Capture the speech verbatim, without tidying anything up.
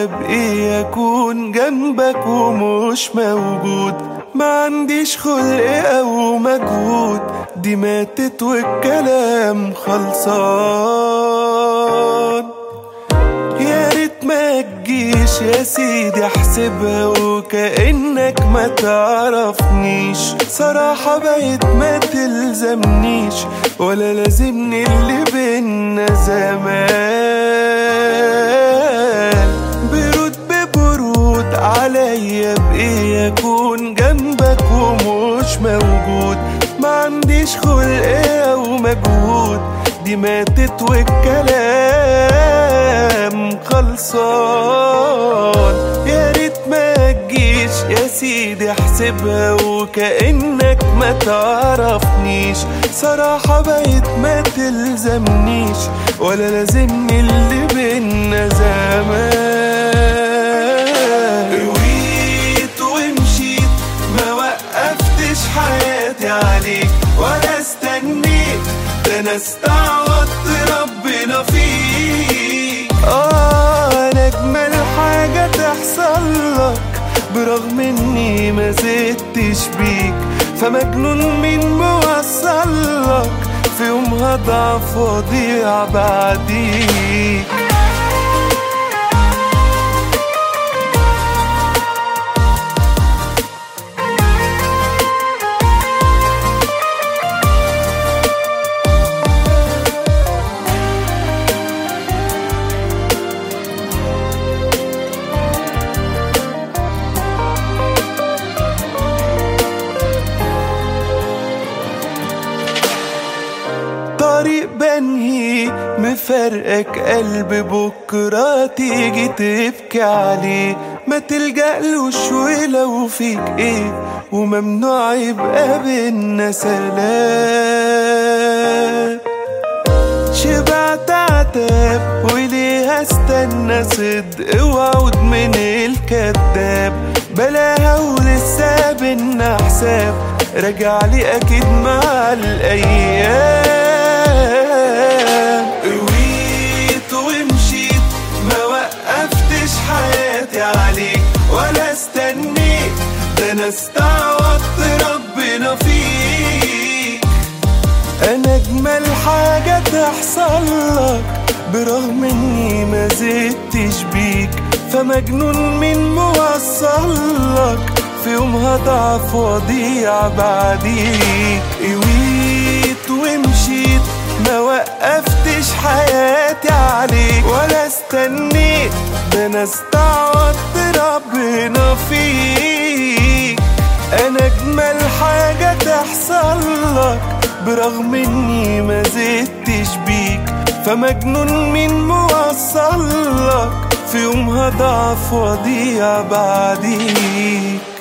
عليا بإيه أكون جنبك ومش موجود؟ ما عنديش خلق أو مجهود، دي ماتت والكلام خلصان. يا ريت ما تجيش يا سيدي احسبها وكأنك ما تعرفنيش، صراحة بقيت ما تلزمنيش ولا لازمني اللي بينا زمان. برود ببرود عليا بإيه أكون جنبك ومش موجود؟ ما عنديش خلق أو مجهود، دي ماتت والكلام خلصان. يا ريت ما تجيش يا سيدي احسبها وكأنك ما تعرفنيش، صراحة بقيت ما تلزمنيش ولا لازمني اللي بينا زمان. رويت ومشيت ما وقفتش حياتي عليك ولا استنيت، ده انا استعوضت ربنا فيك. اه انا اجمل حاجة تحصل لك برغم اني ما زدتش بيك، فمجنون مين موصل لك في يوم هضعف واضيع بعديك. طريق بنهي مفرقك قلب بكرة تيجي تبكي عليه، ما تلجألوش ولو فيك ايه وممنوع يبقى بينا سلام. شبعت عتاب وليه هستنى صدق وعود من الكذاب؟ بلاها ولسه بينا حساب، راجعلي اكيد مع الايام. رويت ومشيت ما وقفتش حياتي عليك ولا استنيت، ده انا استعوضت ربنا فيك. انا اجمل حاجة تحصل لك برغم اني ما زدتش بيك، فمجنون مين موصل لك في يوم هضعف واضيع بعديك. قويت ومشيت ما وقفتش حياتي عليك ولا استنيت، ده انا استعوضت ربنا فيك. انا اجمل حاجة تحصل لك برغم اني ما زدتش بيك، فمجنون مين موصل لك في يوم هضعف واضيع بعديك.